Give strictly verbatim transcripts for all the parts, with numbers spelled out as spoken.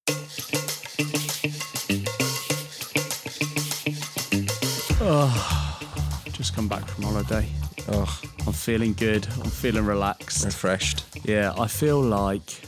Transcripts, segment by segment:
Oh, just come back from holiday. Oh, I'm feeling good. I'm feeling relaxed. refreshed. Yeah, I feel like,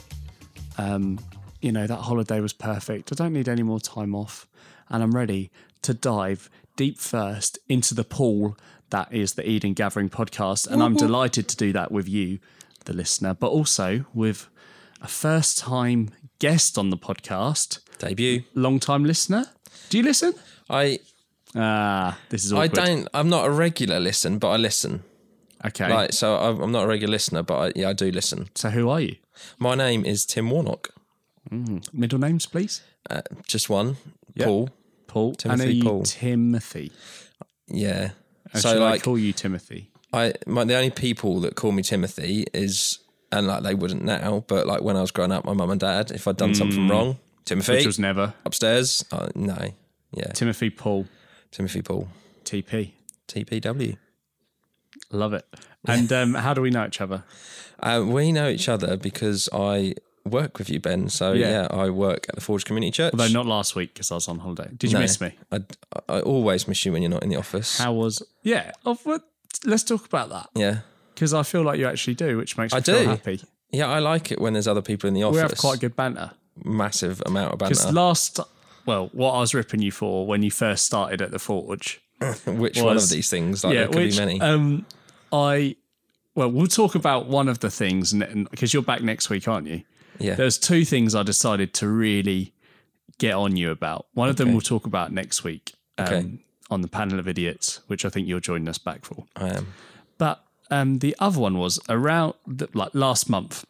um, you know, that holiday was perfect. I don't need any more time off. And I'm ready to dive deep first into the pool that is the Eden Gathering podcast. And I'm delighted to do that with you, the listener, but also with a first-time guest on the podcast. Debut. Long-time listener. Do you listen? I Ah, this is I awkward. don't. I'm not a regular listen, but I listen. Okay. Like, so I'm I'm not a regular listener, but I, yeah, I do listen. So who are you? My name is Tim Warnock. Mm. Middle names, please. Uh, just one. Yep. Paul. Paul. Timothy and are you Paul. Timothy. Yeah. Or so should like, I call you Timothy? I my the only people that call me Timothy is, and like they wouldn't now, but like when I was growing up, my mum and dad, if I'd done something wrong, Timothy. Which was never. Upstairs. Uh, no. Yeah. Timothy Paul. Timothy Paul. T P. T P W. Love it. And um, how do we know each other? Uh, we know each other because I work with you, Ben. So Yeah. yeah, I work at the Forge Community Church. Although not last week because I was on holiday. Did you No, miss me? I, I always miss you when you're not in the office. How was... Yeah. Oh, well, let's talk about that. Yeah. Because I feel like you actually do, which makes me I feel do. happy. Yeah, I like it when there's other people in the office. We have quite good banter. Massive amount of Because banter. last... Well, what I was ripping you for when you first started at the Forge... Which was- one of these things? Like, yeah, there could which, be many. Um, I... Well, we'll talk about one of the things, because you're back next week, aren't you? yeah. There's two things I decided to really get on you about. One of them Okay. we'll talk about next week um, Okay. on the panel of idiots, which I think you're joining us back for. I am. But um, the other one was around the, like last month.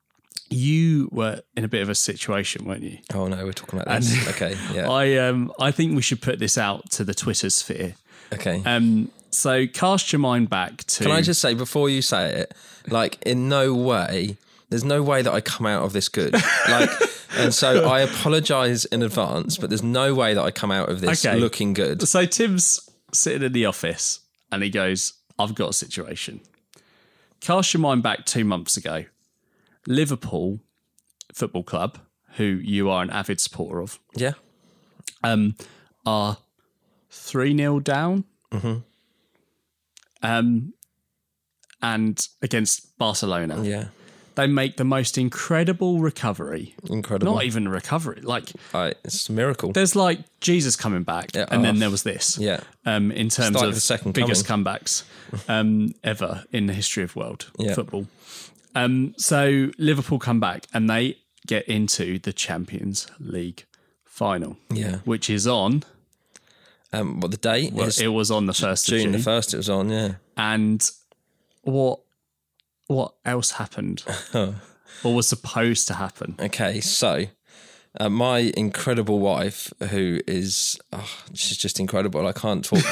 You were in a bit of a situation, weren't you? Oh no, we're talking about this. okay. Yeah. I um I think we should put this out to the Twitter sphere. okay. Um, so cast your mind back to. Can I just say before you say it, like in no way, there's no way that I come out of this good. Like, and so I apologise in advance, but there's no way that I come out of this Okay. looking good. So Tim's sitting in the office and he goes, I've got a situation. Cast your mind back two months ago. Liverpool Football Club, who you are an avid supporter of, Yeah. um, are three nil down. Mm-hmm. Um, and against Barcelona. Yeah. They make the most incredible recovery. Incredible. Not even a recovery. Like, I, it's a miracle. there's like Jesus coming back, Yeah, and then oh. there was this. Yeah. Um, in terms like of the second biggest comebacks um, ever in the history of world Yeah. football. Um, so Liverpool come back and they get into the Champions League final, Yeah. which is on. Um, what the date Well, is? it was on the first of June June. the first. It was on. Yeah. And what what else happened, or was supposed to happen? Okay, so uh, my incredible wife, who is, oh, she's just incredible. I can't talk.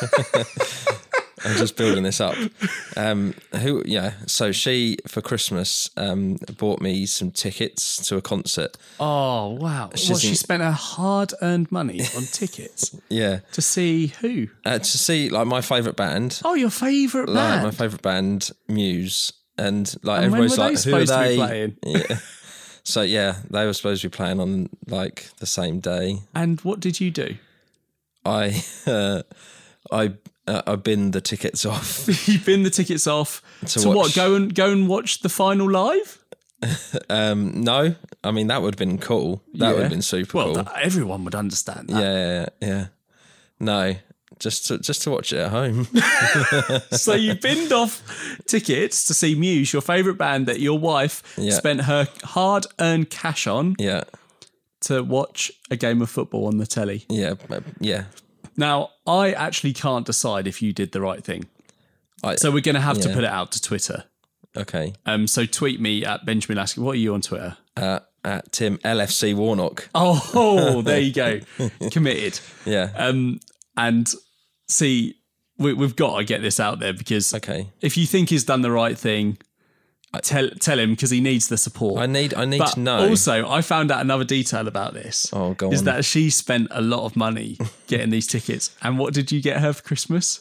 I'm just building this up. Um, who, yeah. So she, for Christmas, um, bought me some tickets to a concert. Oh wow! What, just she in- spent her hard-earned money on tickets Yeah, to see who? uh, to see like my favourite band, Oh, your favourite like band. my favourite band, Muse, and like And when everybody's were they like, who are supposed to be they? playing? Yeah. So yeah, they were supposed to be playing on like the same day. And what did you do? I uh, I uh, I binned the tickets off. You bin the tickets off to, To what? watch- Go and go and watch the final live. Um, no, I mean that would have been cool. That would have been super well, cool. that- everyone would understand that. yeah, yeah, yeah, yeah. No, just to just to watch it at home. So you binned off tickets to see Muse, your favourite band that your wife Yeah. spent her hard-earned cash on yeah, to watch a game of football on the telly. yeah, uh, yeah. Now, I actually can't decide if you did the right thing. I, So we're going to have to Yeah. put it out to Twitter. okay. Um, so tweet me at Benjamin Lasky. What are you on Twitter? Uh, at Tim L F C Warnock. Oh, there you go. Committed. Yeah. Um, and see, we, we've got to get this out there because Okay. if you think he's done the right thing, tell tell him because he needs the support. I need I need but to know. also, I found out another detail about this. Oh, go Is on. that she spent a lot of money getting these tickets. And what did you get her for Christmas?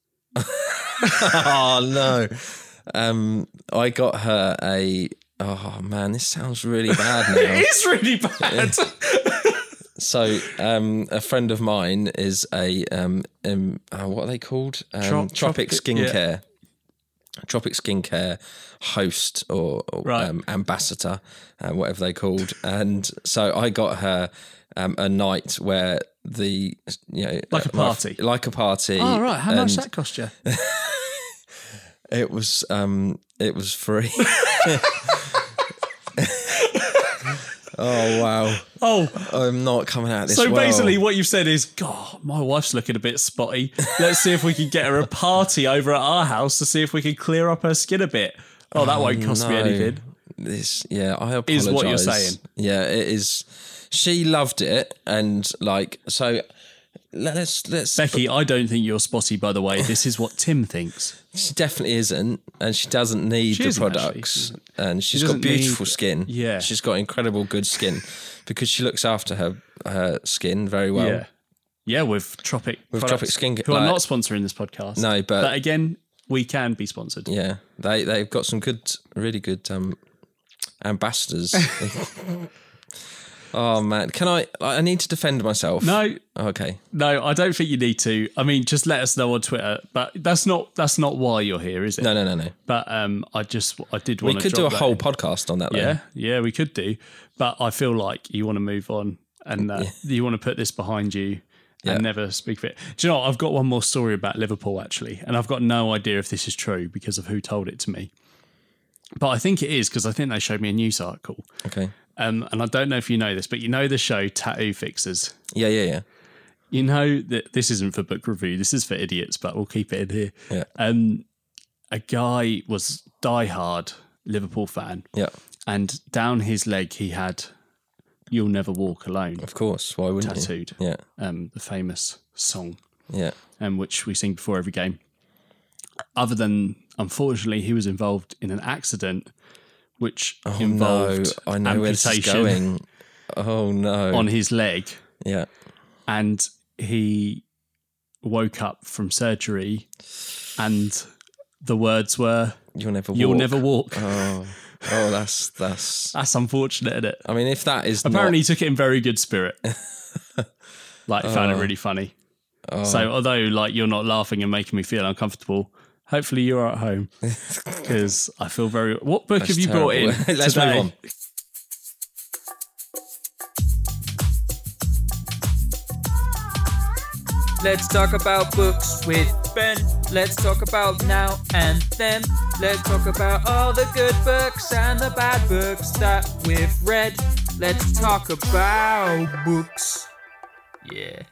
Oh no. Um, I got her a. Oh man, this sounds really bad now. It is really bad. So, um, a friend of mine is a um, um uh, what are they called? Um, Trop- Tropic Tropic- Skincare, Tropic Skincare host or, or Right. um, ambassador, uh, whatever they called. And so I got her um, a night where the you know Like a my- party. like a party. Oh, right. How much and that cost you? It was um, it was free. Oh wow! Oh, I'm not coming out of this. so well. basically what you've said is, God, my wife's looking a bit spotty. Let's see if we can get her a party over at our house to see if we can clear up her skin a bit. Oh, that won't cost me no. anything. This, yeah, I apologise. Is what you're saying. Yeah, it is. She loved it, and like, so let's let's. Becky, I don't think you're spotty, by the way. This is what Tim thinks. She definitely isn't, and she doesn't need She the isn't, products. And she's got doesn't beautiful need- skin. Yeah. she's got incredible good skin because she looks after her her skin very well. Yeah. Yeah, with Tropic With products, Tropic Skincare, who are like- not sponsoring this podcast. No, but- But again, we can be sponsored. Yeah, they they've got some good, really good um, ambassadors. Oh man, can I? I need to defend myself. No, Okay. no, I don't think you need to. I mean, just let us know on Twitter. But that's not that's not why you're here, is it? No, no, no, no. But um, I just I did We want to. could do a drop that whole in. podcast on that. Though. Yeah, yeah, we could do. But I feel like you want to move on and uh, you want to put this behind you and Yeah. never speak of it. Do you know what? I've got one more story about Liverpool, actually. And I've got no idea if this is true because of who told it to me. But I think it is because I think they showed me a news article. Okay. Um, and I don't know if you know this, but you know the show Tattoo Fixers? Yeah, yeah, yeah. You know that this isn't for book review. This is for idiots, but we'll keep it in here. Yeah. Um, a guy was diehard Liverpool fan. Yeah. And down his leg, he had "You'll Never Walk Alone" Of course. Why wouldn't tattooed. you? Yeah. Um, the famous song, Yeah. um, which we sing before every game. Other than, unfortunately, he was involved in an accident, which Oh involved no! I know where this is amputation going. Oh no! on his leg, Yeah. and he woke up from surgery, and the words were You'll never. "You'll walk. never walk." Oh. Oh, that's that's. That's unfortunate, isn't it? I mean, if that is Apparently, not, he took it in very good spirit. Like, found it Oh. really funny. So, although like you're not laughing and making me feel uncomfortable, hopefully you're at home because I feel very. What book have you brought in? terrible. Let's today? move on. Let's talk about books with Ben. Let's talk about now and then. Let's talk about all the good books and the bad books that we've read. Let's talk about books. Yeah.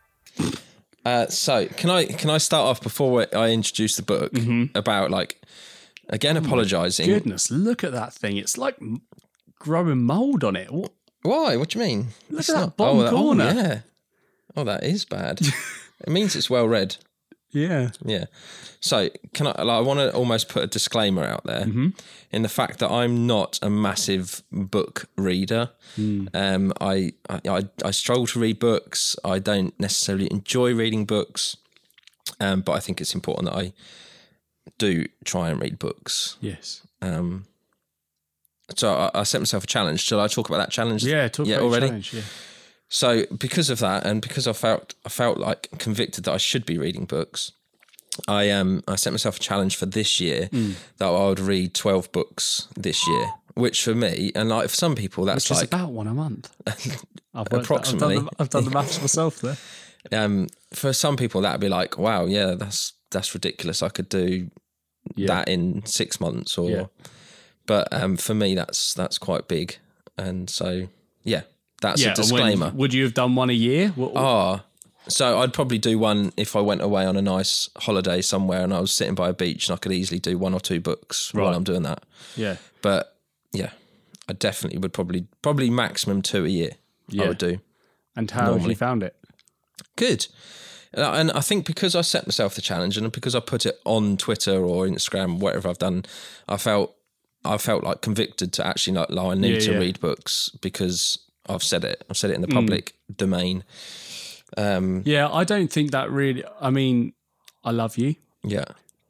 Uh, so can I can I start off before I introduce the book about like again apologising? Goodness, look at that thing! It's like m- growing mold on it. What? Why? What do you mean? Look It's at that not- bottom oh, corner. Oh, yeah. Oh, that is bad. It means it's well read. Yeah. Yeah. So can I? Like, I want to almost put a disclaimer out there Mm-hmm. in the fact that I'm not a massive book reader. Hmm. Um, I, I I I struggle to read books. I don't necessarily enjoy reading books, um, but I think it's important that I do try and read books. Yes. Um, so I, I set myself a challenge. Shall I talk about that challenge? Yeah. Talk yeah, about your already. challenge, yeah. So because of that, and because I felt I felt like convicted that I should be reading books, I um I set myself a challenge for this year Hmm. that I would read twelve books this year. Which for me, and like for some people, that's Which is like about one a month. I've worked Approximately. That. I've, done the, I've done the maths myself there. um for some people that'd be like, wow, yeah, that's that's ridiculous. I could do Yeah. that in six months, or Yeah. but um for me that's that's quite big, and so yeah, that's Yeah. a disclaimer. When, would you have done one a year? What, Oh, so I'd probably do one if I went away on a nice holiday somewhere and I was sitting by a beach and I could easily do one or two books while Right. I'm doing that. yeah. But yeah, I definitely would probably probably maximum two a year. Yeah. I would do. And how have Normally. you found it? Good. And I- And I think because I set myself the challenge and because I put it on Twitter or Instagram, whatever I've done, I felt I felt like convicted to actually like, like I need Yeah, to yeah. read books because I've said it. I've said it in the public domain. Um, Yeah, I don't think that really. I mean, I love you, yeah.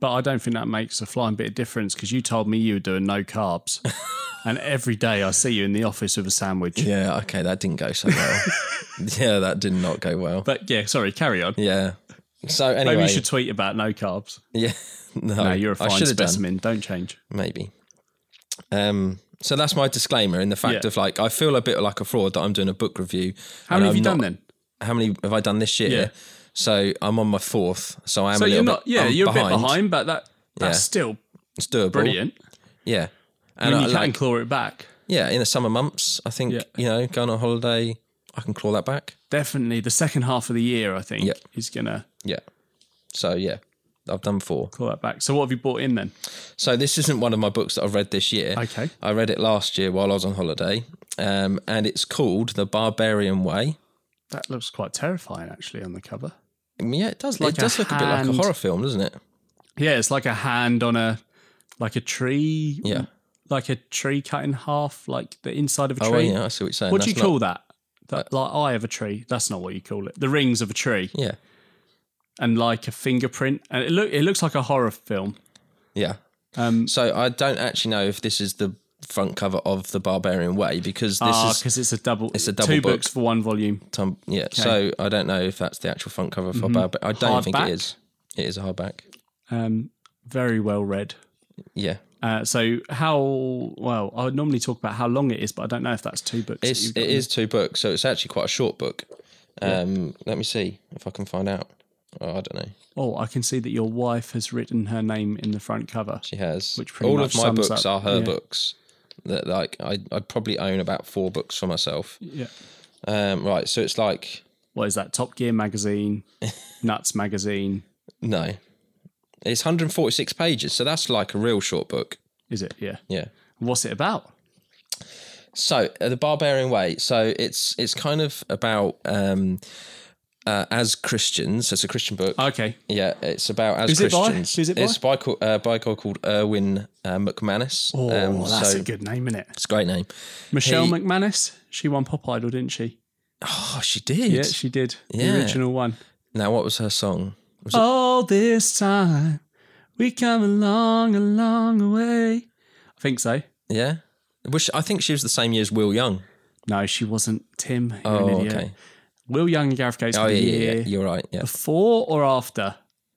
But I don't think that makes a flying bit of difference because you told me you were doing no carbs. And every day I see you in the office with a sandwich. Yeah, okay, that didn't go so well. Yeah, that did not go well. But yeah, sorry, carry on. Yeah. So anyway. Maybe you should tweet about no carbs. Yeah. No, No, you're a I fine should have done. specimen. Don't change. Maybe. Um, so that's my disclaimer in the fact Yeah. of like, I feel a bit like a fraud that I'm doing a book review. How and many have I'm you done not- then? How many have I done this year? Yeah. So I'm on my fourth. So I am So a you're little not, bit yeah, I'm you're behind. a bit behind, but that that's Yeah. still It's doable. brilliant. Yeah. I And mean, I, you can like, claw it back. yeah, in the summer months, I think, Yeah. you know, going on holiday, I can claw that back. Definitely the second half of the year, I think, Yeah. is going to Yeah. So yeah, I've done four. claw that back. So what have you bought in then? So this isn't one of my books that I've read this year. Okay. I read it last year while I was on holiday, um, and it's called The Barbarian Way. That looks quite terrifying, actually, on the cover. I mean, yeah, it does. Like it does a look a bit like a hand. horror film, doesn't it? Yeah, it's like a hand on a, like a tree. Yeah. Like a tree cut in half, like the inside of a Oh, tree. yeah, I see what you're saying. What do you That's not- call that? That like eye of a tree. That's not what you call it. The rings of a tree, Yeah, and like a fingerprint, and it look it looks like a horror film. yeah. Um, So I don't actually know if this is the front cover of The Barbarian Way because this ah, is because it's a double. it's a double two book. books for one volume. Tom, yeah. So I don't know if that's the actual front cover for Barbarian. I don't think Hardback? it is. It is a hardback. Um, very well read. Yeah. Uh, so how well I would normally talk about how long it is, but I don't know if that's two books. that It's you've got it in. is two books, so it's actually quite a short book. Um, Let me see if I can find out. Oh, I don't know. Oh, I can see that your wife has written her name in the front cover. She has. Which pretty all much of my sums books up- are her yeah. books. That like I I'd probably own about four books for myself. Yeah. Um, right, so it's like What is that? Top Gear magazine, Nuts magazine. no, it's one hundred forty-six pages, so that's like a real short book. Is it? Yeah. Yeah. What's it about? So uh, the Barbarian Way. So it's it's kind of about um, uh, as Christians. It's a Christian book. Okay. Yeah, it's about as Who's it by? Christians. Who's it by? It's by co- uh, by a guy called Erwin uh, McManus. Oh, Um, that's so a good name, isn't it? It's a great name. Michelle He- McManus. She won Pop Idol, didn't she? Oh, she did. Yeah, she did. Yeah. The original one. Now, what was her song? Was it- All this time, we come a long, a long way. I think so. Yeah. Which I think she was the same year as Will Young. No, she wasn't. Tim, you're Oh, an idiot. okay. Will Young and Gareth Gates Oh, for the yeah, yeah, year. yeah. You're right. Yeah. Before or after?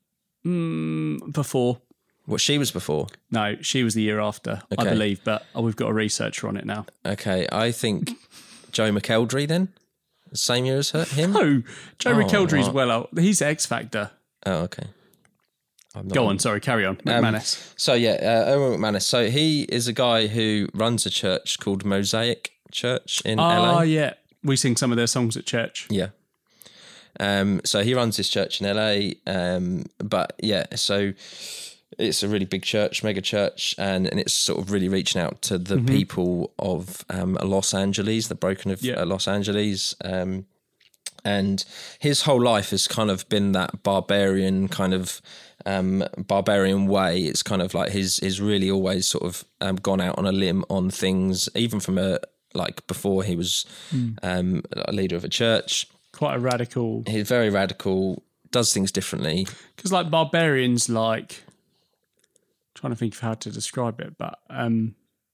Mm, before. What she was before. No, she was the year after, I Okay. believe, but we've got a researcher on it now. Okay, I think Joe McElderry then, the same year as her, him. Oh, Joe Oh, McElderry's right. well out. He's X Factor. Oh, okay. I'm not Go on, sorry, carry on. Um, McManus. So yeah, uh, Erwin McManus. So he is a guy who runs a church called Mosaic Church in L Oh, A. yeah. We sing some of their songs at church. Yeah. Um. So he runs this church in L A. Um. But yeah. So it's a really big church, mega church, and, and it's sort of really reaching out to the people of um, Los Angeles, the broken of Yeah. uh, Los Angeles. Um. And his whole life has kind of been that barbarian kind of um, barbarian way. It's kind of like his his really always sort of um, gone out on a limb on things, even from a like before he was um, a leader of a church. Quite a radical. He's very radical, does things differently. Because, like, barbarians, like, trying to think of how to describe it, but um,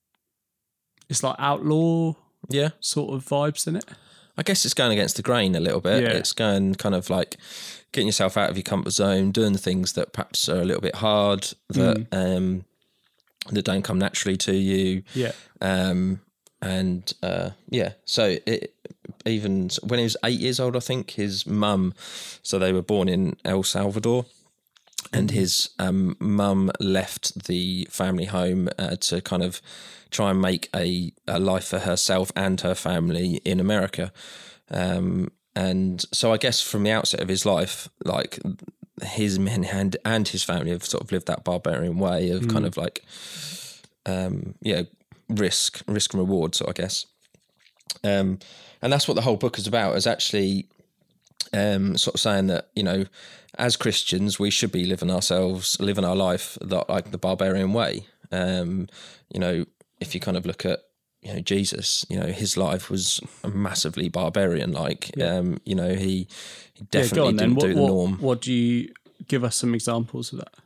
it's like outlaw Yeah, sort of vibes in it. I guess it's going against the grain a little bit. Yeah. It's going kind of like getting yourself out of your comfort zone, doing the things that perhaps are a little bit hard, that um, that don't come naturally to you. Yeah. Um, and uh, yeah, so it, even when he was eight years old, I think his mum, so they were born in El Salvador, and his um, mum left the family home uh, to kind of try and make a, a life for herself and her family in America. Um, and so I guess from the outset of his life, like his men and, and his family have sort of lived that barbarian way of kind of like, um, yeah, risk, risk and reward. So I guess, um, and that's what the whole book is about, is actually um, sort of saying that, you know, as Christians, we should be living ourselves, living our life that, like the barbarian way. Um, you know, if you kind of look at, you know, Jesus, you know, his life was massively barbarian. Like, Yeah. um, you know, he, he Yeah, definitely go on then. didn't What, do the what, norm. what do you give us some examples of that?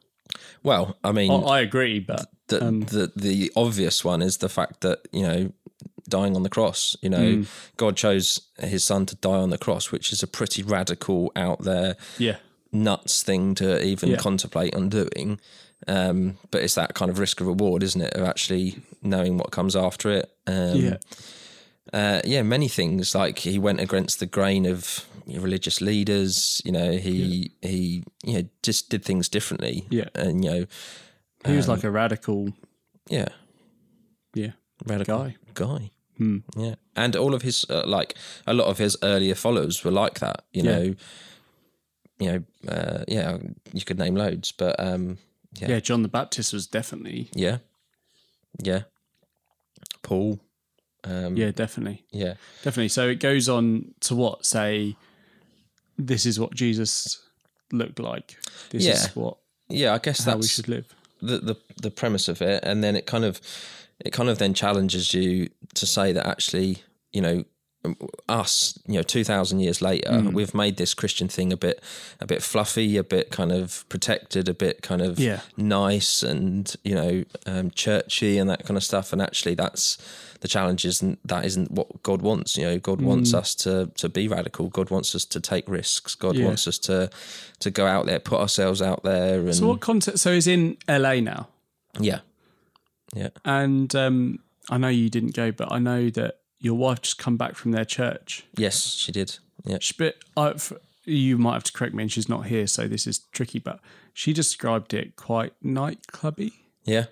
Well, I mean, I, I agree, but the, um, the the obvious one is the fact that, you know, dying on the cross, you know, Mm. God chose his son to die on the cross, which is a pretty radical, out there, yeah, nuts thing to even Yeah. contemplate on doing. Um, but it's that kind of risk and reward, isn't it, of actually knowing what comes after it. Um, yeah, uh, yeah, many things. Like he went against the grain of religious leaders. You know, he he you know just did things differently. Yeah. and you know, he was um, like a radical, yeah, yeah, radical guy. guy. Hmm. Yeah, and all of his uh, like a lot of his earlier followers were like that. You Yeah. know, you know, uh, yeah, you could name loads, but um, Yeah. Yeah. John the Baptist was definitely, yeah, yeah, Paul. Um, yeah, definitely, yeah, definitely. So it goes on to what say, this is what Jesus looked like. This Yeah. is what yeah. I guess how that's we should live. the, the the premise of it, and then it kind of it kind of then challenges you to say that actually, you know, us, you know, two thousand years later, Mm. we've made this Christian thing a bit a bit fluffy, a bit kind of protected, a bit kind of Yeah. nice, and you know, um, churchy and that kind of stuff. And actually, that's the challenge. Isn't that isn't what God wants? You know, God wants us to to be radical. God wants us to take risks. God Yeah. wants us to to go out there, put ourselves out there, and So what context? So he's in L A now, yeah, yeah. and um, I know you didn't go, but I know that your wife just come back from their church. Yes, she did. Yeah. She- But I, f- you might have to correct me, and she's not here, so this is tricky. But she described it quite nightclubby. Yeah.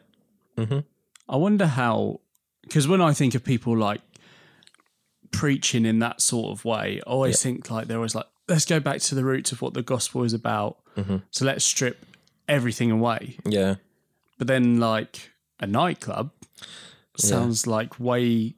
I wonder how, because when I think of people like preaching in that sort of way, I always think like they're always like, let's go back to the roots of what the gospel is about. So let's strip everything away. Yeah. But then like a nightclub sounds like way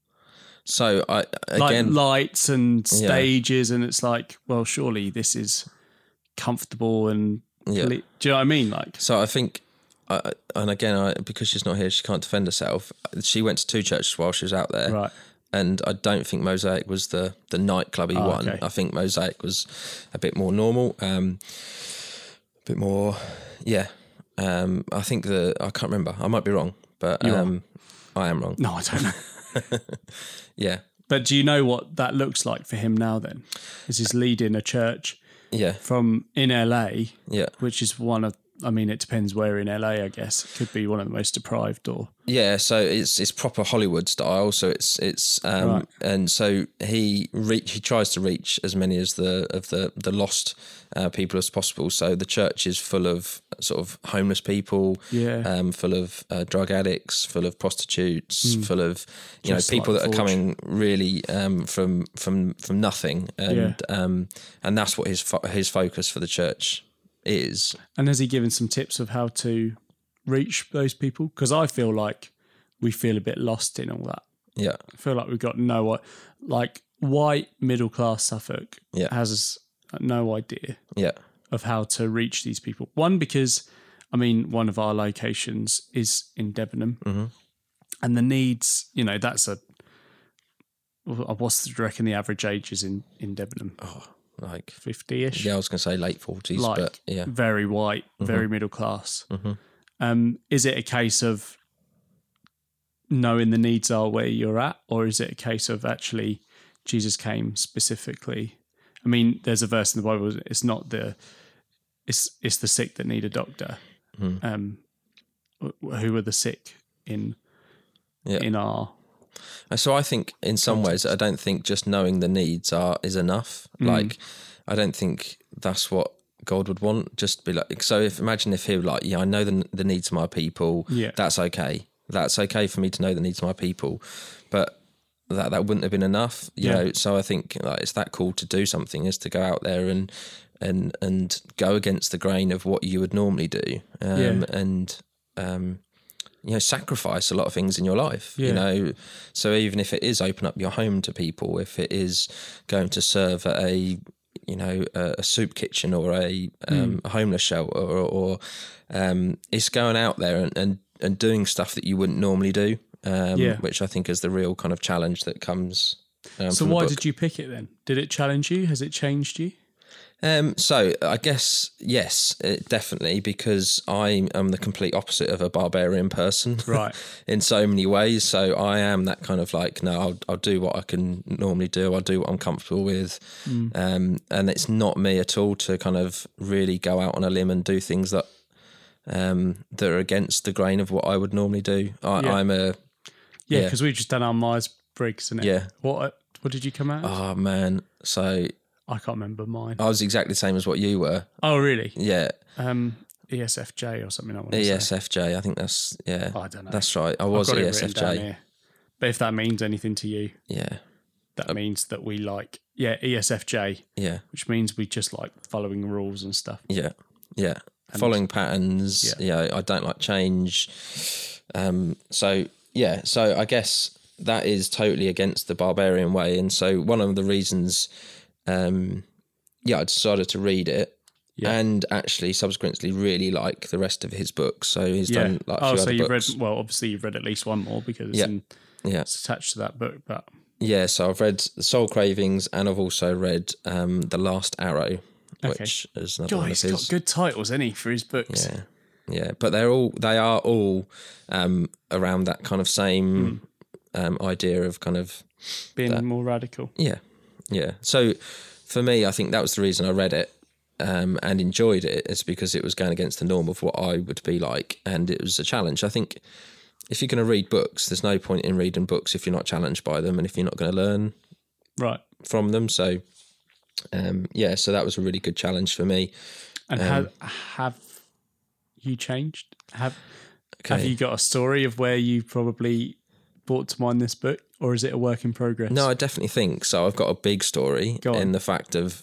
So I like again, lights and stages, and it's like, well, surely this is comfortable and Yeah. ple- do you know what I mean? Like, so I think, I, and again, I, because she's not here, she can't defend herself. She went to two churches while she was out there, right? and I don't think Mosaic was the the nightclubby Oh, one. okay. I think Mosaic was a bit more normal, um, a bit more, yeah. Um, I think the I can't remember. I might be wrong, but You are. um, I am wrong. No, I don't know. Yeah, But do you know what that looks like for him now? Then, is he's leading a church yeah, from in L A, yeah. which is one of, I mean, it depends where in L A, I guess. It could be one of the most deprived or, Yeah, so it's it's proper Hollywood style. So it's it's um, Right. and so he reach he tries to reach as many as the of the the lost uh, people as possible. So the church is full of sort of homeless people, Yeah. um, full of uh, drug addicts, full of prostitutes, full of you Just know people like that are Forge. coming really um, from from from nothing, and um, and that's what his fo- his focus for the church is. and has he given some tips of how to reach those people? Because I feel like we feel a bit lost in all that. Yeah, I feel like we've got no, like white middle class Suffolk Yeah. has no idea yeah, of how to reach these people. One, because I mean, one of our locations is in Debenham, Mm-hmm. and the needs, you know, that's a what's the, do you reckon the average age is in in Debenham? like fifty-ish. yeah, I was going to say late forties, like but yeah, very white, very middle class. Um, is it a case of knowing the needs are where you're at, or is it a case of actually Jesus came specifically? I mean, there's a verse in the Bible. It's not the it's it's the sick that need a doctor. Um, wh- who are the sick in Yeah. in our And so I think in some ways, I don't think just knowing the needs are is enough. Mm. Like, I don't think that's what God would want. Just be like, so if imagine if he were like, yeah, I know the the needs of my people. Yeah. That's okay. That's okay for me to know the needs of my people, but that that wouldn't have been enough. You Yeah. know. So I think like it's that call to do something is to go out there and and and go against the grain of what you would normally do. Um, Yeah. And um, you know, sacrifice a lot of things in your life, Yeah. you know. So even if it is open up your home to people, if it is going to serve at a, you know, a, a soup kitchen or a, um, a homeless shelter, or, or um, it's going out there and, and, and doing stuff that you wouldn't normally do, um, Yeah. which I think is the real kind of challenge that comes. Um, So from the why book. did you pick it then? Did it challenge you? Has it changed you? Um, so I guess, yes, it, definitely, because I am the complete opposite of a barbarian person. Right. In so many ways. So I am that kind of like, no, I'll, I'll do what I can normally do. I'll do what I'm comfortable with. Mm. Um, and it's not me at all to kind of really go out on a limb and do things that um, that are against the grain of what I would normally do. I, Yeah. I'm a... Yeah, because we've just done our Myers-Briggs, isn't it? Yeah. What What did you come out? Oh, man. So I can't remember mine. I was exactly the same as what you were. Oh, really? Yeah. Um, E S F J or something. I want to E say. S F J, I think that's, yeah. I don't know. That's right. I was I've got E it S F written down J. here. But if that means anything to you, Yeah. that means that we like, yeah, E S F J, Yeah. which means we just like following rules and stuff. Yeah. Yeah. Following patterns. Yeah. Yeah. I don't like change. Um, so, yeah. So I guess that is totally against the barbarian way. And so one of the reasons, um, yeah, I decided to read it. Yeah. And actually, subsequently, really like the rest of his books. So he's Yeah. done like a Oh, few so other you've books. read, well, obviously you've read at least one more because it's, Yeah. in, Yeah. it's attached to that book. But Yeah, so I've read The Soul Cravings and I've also read um, The Last Arrow, Okay. which is another God, one of he's his. got good titles, hasn't he, for his books? Yeah, yeah, but they're all they are all um, around that kind of same Mm. um, idea of kind of Being that. more radical. Yeah, yeah. So for me, I think that was the reason I read it um, and enjoyed it. It's because it was going against the norm of what I would be like, and it was a challenge. I think if you're going to read books, there's no point in reading books if you're not challenged by them and if you're not going to learn Right. from them. So, um, yeah, so that was a really good challenge for me. And Um, have, have you changed? Have Have Okay. you got a story of where you probably brought to mind this book, or is it a work in progress? No, I definitely think so. I've got a big story Go on. in the fact of,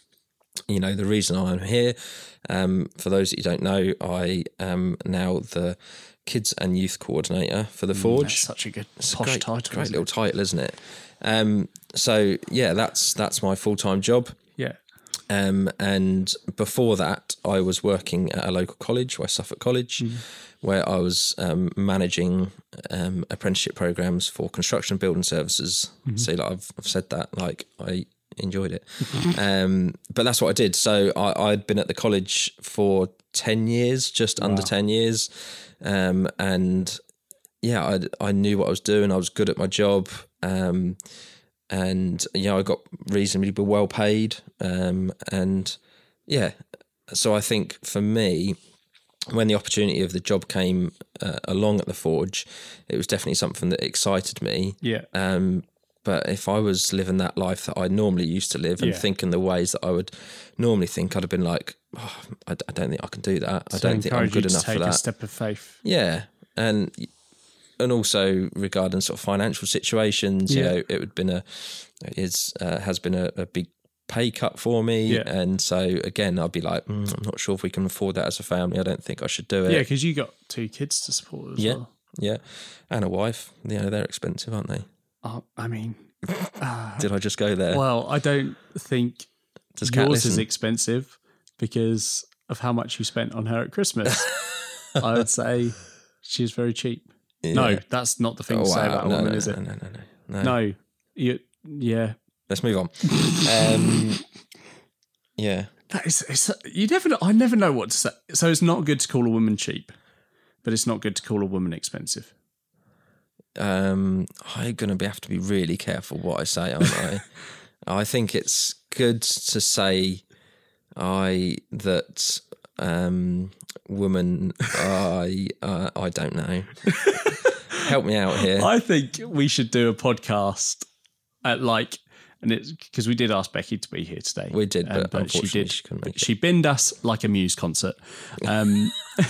you know, the reason I'm here. Um, for those that you don't know, I am now the Kids and Youth Coordinator for the Forge. That's such a good It's a posh great, title. great isn't little it? title, isn't it? Um, so yeah, that's that's my full time job. Yeah. Um, and before that, I was working at a local college, West Suffolk College, Mm-hmm. where I was um, managing um, apprenticeship programs for construction and building services. Mm-hmm. So like I've, I've said that, like I enjoyed it. um, but that's what I did. So I, I'd been at the college for ten years, just under ten years. Um, and yeah, I, I knew what I was doing. I was good at my job. Um, and, you know, I got reasonably well paid. Um, and yeah, so I think for me, when the opportunity of the job came uh, along at the Forge, it was definitely something that excited me. Yeah. Um, but if I was living that life that I normally used to live and Yeah. thinking the ways that I would normally think, I'd have been like, oh, I, I don't think I can do that. I So don't think I'm encourage good you to enough for take a that. step of faith. Yeah, and and also regarding sort of financial situations, you Yeah. know, it would been a is uh, has been a, a big pay cut for me, Yeah. and so again, I'd be like, mm, I'm not sure if we can afford that as a family. I don't think I should do it. Yeah, because you got two kids to support as yeah, well. yeah, and a wife. You know, they're expensive, aren't they? Uh, I mean, uh, Did I just go there? well, I don't think Does Kat yours is listen? expensive because of how much you spent on her at Christmas. I would say she's very cheap. No, Yeah. that's not the thing Oh, to say wow. about a no, woman, no, is no, it? No, no, no, no. No, you, yeah. Let's move on. um, yeah. That is, it's, you never know. I never know what to say. So it's not good to call a woman cheap, but it's not good to call a woman expensive. Um, I'm going to be, have to be really careful what I say, aren't I? I think it's good to say I that um, woman. I uh, I don't know. Help me out here. I think we should do a podcast at like, and it's because we did ask Becky to be here today. We did, um, but she unfortunately did. she couldn't make it. She binned us like a Muse concert. Um,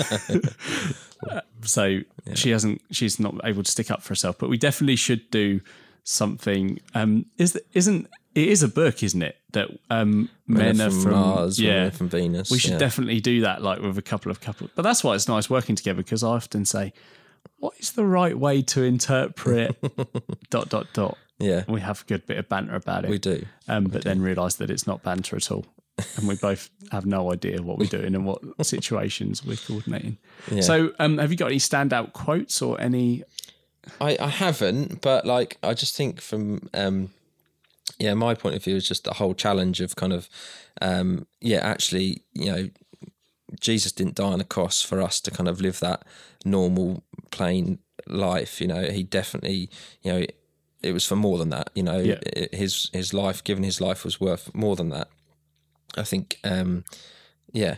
so she hasn't. She's not able to stick up for herself. But we definitely should do something. Um, is isn't it is a book, isn't it? That um, men, Men are from, from Mars, yeah, women from Venus. we should yeah. definitely do that, like with a couple of couples. But that's why it's nice working together, because I often say, "What is the right way to interpret?" dot dot dot. Yeah, And we have a good bit of banter about it. we do. Um, but then realise that it's not banter at all, and we both have no idea what we're doing and what situations we're coordinating. Yeah. So, um, have you got any standout quotes or any? I, I haven't, but like I just think from um, yeah, my point of view is just the whole challenge of kind of, um, yeah, actually, you know, Jesus didn't die on a cross for us to kind of live that normal, plain life. You know, he definitely, you know, it, it was for more than that. You know, Yeah. it, his his life, given his life, was worth more than that. I think, um, yeah,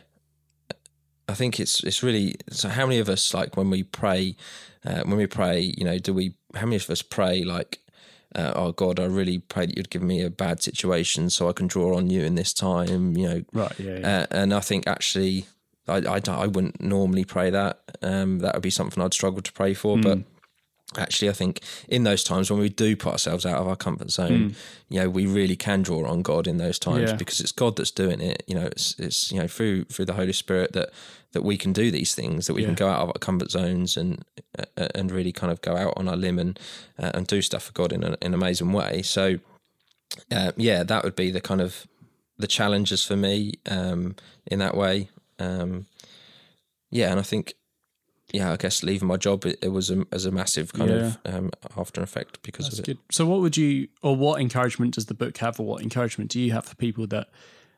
I think it's it's really. So, how many of us, like when we pray, uh, when we pray, you know, do we? How many of us pray like, uh, oh God, I really pray that you'd give me a bad situation so I can draw on you in this time. You know, Right. Yeah. yeah. uh, and I think actually, I, I, don't- I wouldn't normally pray that. Um, that would be something I'd struggle to pray for. Mm. But actually, I think in those times when we do put ourselves out of our comfort zone, Mm. you know, we really can draw on God in those times Yeah. because it's God that's doing it. You know, it's it's you know through through the Holy Spirit that that we can do these things, that we Yeah. can go out of our comfort zones and uh, and really kind of go out on our limb and uh, and do stuff for God in, a, in an amazing way. So, uh, yeah, that would be the kind of the challenges for me um, in that way. Um, yeah, and I think, yeah, I guess leaving my job, it, it was a, as a massive kind of um, after effect because That's of it. good. So, what would you, or what encouragement does the book have, or what encouragement do you have for people that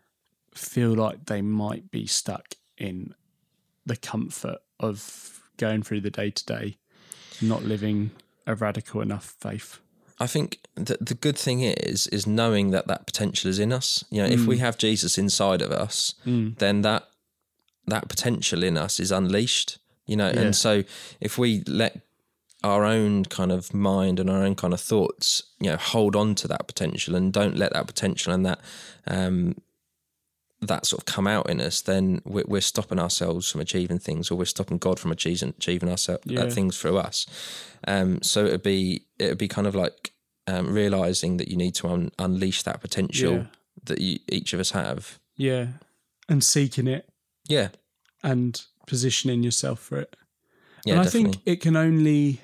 feel like they might be stuck in the comfort of going through the day to day, not living a radical enough faith? I think that the good thing is, is knowing that that potential is in us. You know, if we have Jesus inside of us, Mm. then that that potential in us is unleashed. You know, Yeah. and so if we let our own kind of mind and our own kind of thoughts, you know, hold on to that potential and don't let that potential and that um, that sort of come out in us, then we're, we're stopping ourselves from achieving things, or we're stopping God from achieving achieving ourselves Yeah. uh, things through us. Um, so it'd be it'd be kind of like um, realizing that you need to un- unleash that potential Yeah. that you, each of us have. Yeah. And seeking it Yeah, and positioning yourself for it. yeah, and I definitely. think it can only,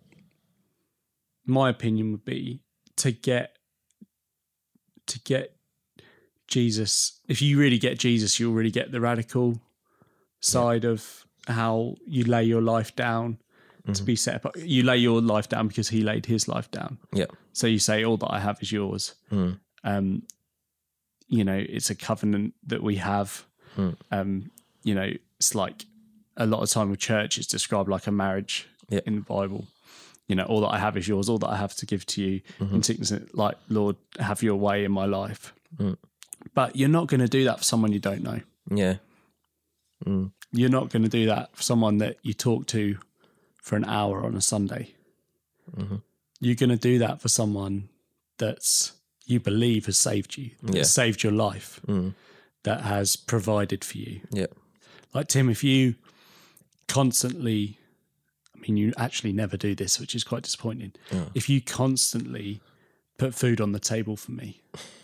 my opinion would be to get, to get Jesus. If you really get Jesus, you'll really get the radical side of how you lay your life down to be set up. You lay your life down because he laid his life down. Yeah, So you say, all that I have is yours. Mm. Um, you know, it's a covenant that we have. Mm. Um, you know, it's like a lot of time with church, it's described like a marriage Yeah. in the Bible. You know, all that I have is yours. All that I have to give to you in sickness, like, Lord, have your way in my life. Mm. But you're not going to do that for someone you don't know. yeah, mm. You're not going to do that for someone that you talk to for an hour on a Sunday. Mm-hmm. You're going to do that for someone that's you believe has saved you, that Yeah. saved your life, Mm. that has provided for you. yeah, Like, Tim, if you constantly, I mean, you actually never do this, which is quite disappointing. Yeah. If you constantly put food on the table for me,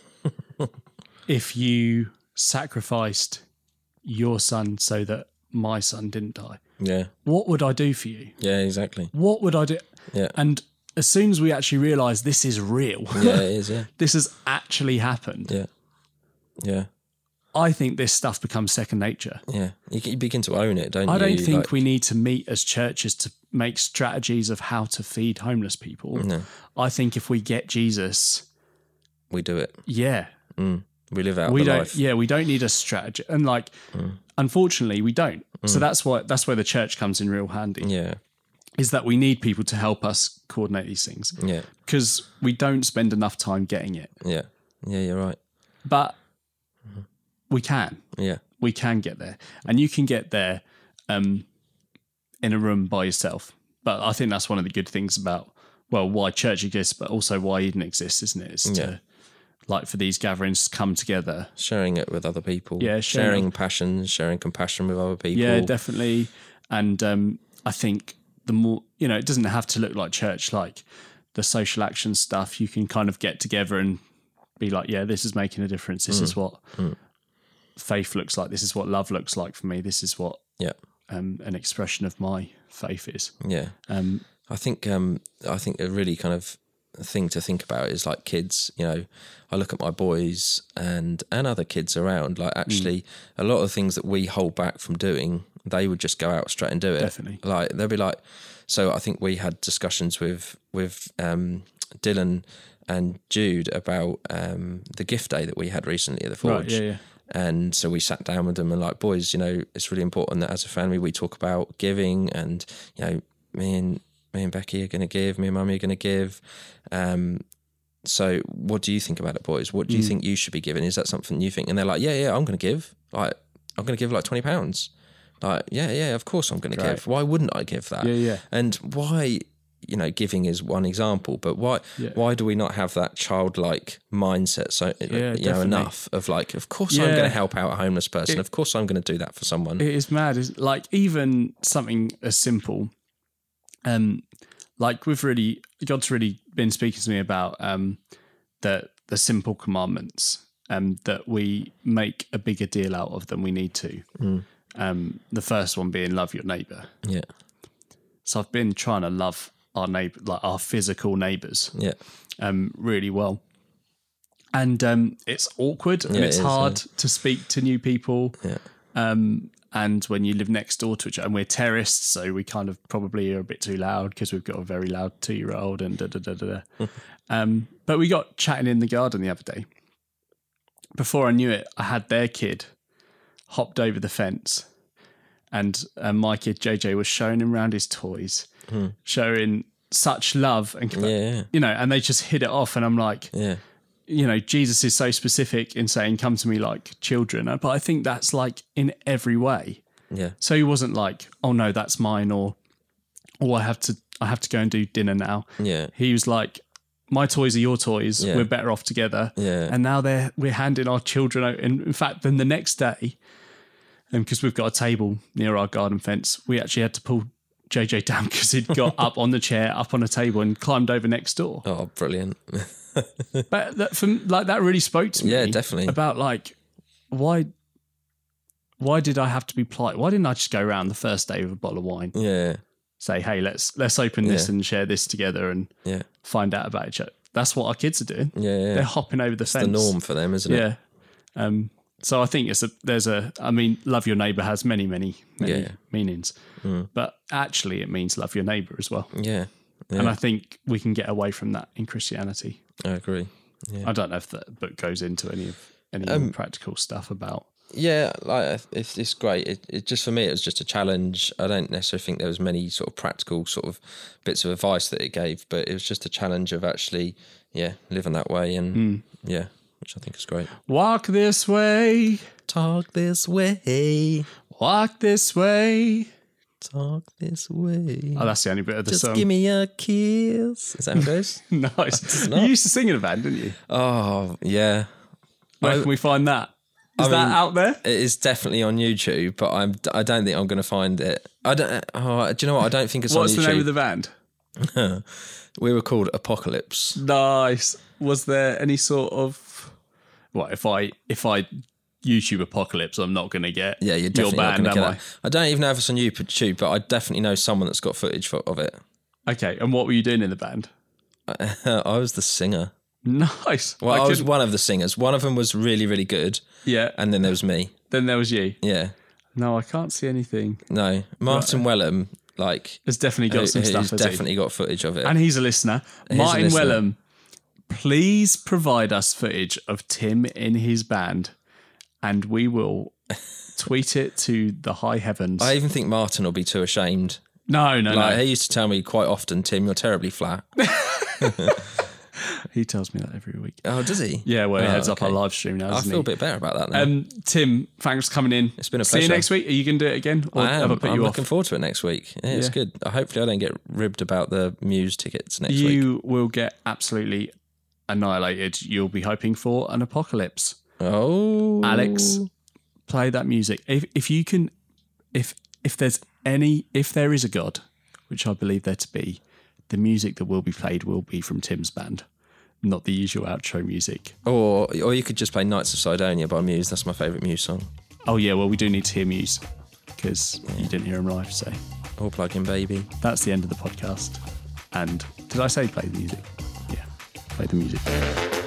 if you sacrificed your son so that my son didn't die, yeah, what would I do for you? yeah, exactly. What would I do? Yeah, And as soon as we actually realise this is real, yeah, it is. Yeah, this has actually happened, yeah, yeah, I think this stuff becomes second nature. yeah. You, you begin to own it, don't you? I don't think Like, we need to meet as churches to make strategies of how to feed homeless people. No. I think if we get Jesus, we do it. yeah, Mm. We live out we the don't. life. Yeah, we don't need a strategy, and like, unfortunately, we don't. So that's why that's where the church comes in real handy. Yeah, Is that we need people to help us coordinate these things yeah, because we don't spend enough time getting it, yeah, yeah. You're right. but we can. Yeah, We can get there, and you can get there um, in a room by yourself. But I think that's one of the good things about, well, why church exists, but also why Eden exists, isn't it? Is Yeah. to, like, for these gatherings to come together. sharing it with other people. Yeah, sharing- sharing passions, sharing compassion with other people. Yeah, definitely. And um, I think the more, you know, it doesn't have to look like church, like the social action stuff. You can kind of get together and be like, yeah, this is making a difference. This is what faith looks like. This is what love looks like for me. This is what yeah, um, an expression of my faith is. yeah. Um, I think um, I think a really kind of thing to think about is like kids. You know, I look at my boys and and other kids around. Like actually, Mm. a lot of things that we hold back from doing, they would just go out straight and do it. Definitely. Like they'll be like. So I think we had discussions with with um, Dylan and Jude about um, the gift day that we had recently at the Forge. Right, yeah, yeah. And so we sat down with them and like, boys, you know, it's really important that as a family we talk about giving, and, you know, me and me and Becky are going to give, me and Mummy are going to give. Um, so what do you think about it, boys? What do you mm. think you should be giving? Is that something you think? And they're like, yeah, yeah, I'm going to give. Like, I'm going to give like twenty pounds. Like, yeah, yeah, of course I'm going to give. Why wouldn't I give that? Yeah, yeah. And why... you know, giving is one example, but why yeah. why do we not have that childlike mindset? So, yeah, you definitely. know, enough of like, of course yeah. I'm going to help out a homeless person. It, of course I'm going to do that for someone. It is mad. It's like even something as simple, um, like we've really, God's really been speaking to me about um, the the simple commandments, um, that we make a bigger deal out of than we need to. Mm. Um, the first one being love your neighbour. Yeah. So I've been trying to love our neighbor, like our physical neighbours, yeah, um, really well. And um, it's awkward and yeah, it's it is, hard yeah. to speak to new people. Yeah. Um, and when you live next door to each other, and we're terraced, so we kind of probably are a bit too loud because we've got a very loud two-year-old and da da da da. da. um, but we got chatting in the garden the other day. Before I knew it, I had their kid hopped over the fence, and uh, my kid J J was showing him around his toys. Mm. Showing such love and yeah, yeah. you know, and they just hit it off, and I'm like, yeah, you know, Jesus is so specific in saying, "Come to me like children," but I think that's like in every way. Yeah. So he wasn't like, "Oh no, that's mine," or, "Oh, I have to, I have to go and do dinner now." Yeah. He was like, "My toys are your toys. Yeah. We're better off together." Yeah. And now they're we're handing our children out. And in fact, then the next day, and because we've got a table near our garden fence, we actually had to pull J J down because he'd got up on the chair, up on a table, and climbed over next door. Oh, brilliant! But that, from like that really spoke to me. Yeah, definitely. About like why, why did I have to be polite? Why didn't I just go around the first day with a bottle of wine? Yeah. Say, hey, let's let's open this yeah. and share this together and yeah. find out about each other. That's what our kids are doing. Yeah, yeah. They're hopping over the it's fence. The norm for them, isn't it? Yeah. Um. So I think it's a there's a I mean, love your neighbour has many many many yeah. meanings, mm. but actually it means love your neighbour as well. Yeah. yeah. And I think we can get away from that in Christianity. I agree. Yeah. I don't know if that book goes into any of any Um, practical stuff about. Yeah, like it's it's great. It, it just for me, it was just a challenge. I don't necessarily think there was many sort of practical sort of bits of advice that it gave, but it was just a challenge of actually, yeah, living that way, and mm. yeah, which I think is great. Walk this way, talk this way, walk this way, talk this way. Oh, that's the only bit of the just song. Just give me a kiss. Is that how it goes? Nice. You used to sing in a band, didn't you? Oh yeah. Where I, can we find that? Is I that mean, out there? It is definitely on YouTube, but I'm. I don't think I'm going to find it. I don't. Oh, do you know what? I don't think it's What's on YouTube. the name of the band? We were called Apocalypse. Nice. Was there any sort of? What if I if I YouTube Apocalypse? I'm not going to get. Yeah, you're your definitely band, not going to am get it. I don't even know if it's on YouTube, but I definitely know someone that's got footage for, of it. Okay, and what were you doing in the band? I was the singer. Nice. Well, I, I was one of the singers. One of them was really, really good. Yeah. And then there was me. Then there was you. Yeah. No, I can't see anything. No. Martin right. Wellham, like... has definitely got who, some stuff, He's definitely he? got footage of it. And he's a listener. He's Martin a listener. Wellham, please provide us footage of Tim in his band, and we will tweet it to the high heavens. I even think Martin will be too ashamed. No, no, like, no. He used to tell me quite often, Tim, you're terribly flat. He tells me that every week. Oh, does he? Yeah, well, he oh, heads okay. up our live stream now, doesn't I feel he? a bit better about that now. Um, Tim, thanks for coming in. It's been a See pleasure. you next week. Are you going to do it again? Or I am. have I put I'm you looking off? forward to it next week. Yeah, it's Yeah. good. Hopefully I don't get ribbed about the Muse tickets next you week. You will get absolutely annihilated. You'll be hoping for an apocalypse. Oh. Alex, play that music. If if you can, if if there's any, if there is a God, which I believe there to be, the music that will be played will be from Tim's band, not the usual outro music. Or or you could just play Knights of Sidonia by Muse. That's my favourite Muse song. Oh yeah, well we do need to hear Muse because yeah. you didn't hear him live. So or Plug-in Baby. That's the end of the podcast. And did I say play the music? Yeah, play the music.